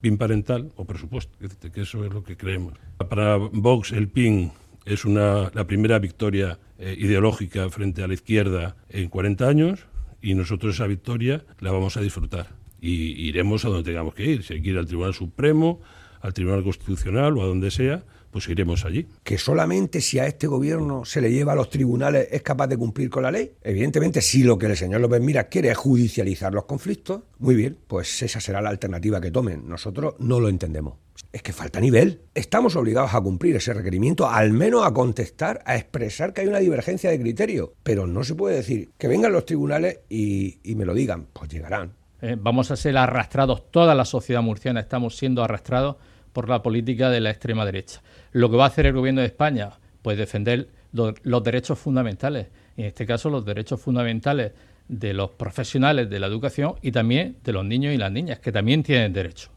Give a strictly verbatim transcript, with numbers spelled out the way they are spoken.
P I N parental o presupuesto, que eso es lo que creemos. Para Vox el P I N es una, la primera victoria eh, ideológica frente a la izquierda en cuarenta años y nosotros esa victoria la vamos a disfrutar y iremos a donde tengamos que ir. Si hay que ir al Tribunal Supremo, al Tribunal Constitucional o a donde sea, pues iremos allí. ¿Que solamente si a este gobierno se le lleva a los tribunales es capaz de cumplir con la ley? Evidentemente, si lo que el señor López Miras quiere es judicializar los conflictos, muy bien, pues esa será la alternativa que tomen. Nosotros no lo entendemos. Es que falta nivel. Estamos obligados a cumplir ese requerimiento, al menos a contestar, a expresar que hay una divergencia de criterio. Pero no se puede decir que vengan los tribunales y, y me lo digan. Pues llegarán. Eh, vamos a ser arrastrados, toda la sociedad murciana estamos siendo arrastrados por la política de la extrema derecha. Lo que va a hacer el gobierno de España, pues defender lo, los derechos fundamentales, en este caso los derechos fundamentales de los profesionales de la educación y también de los niños y las niñas, que también tienen derecho.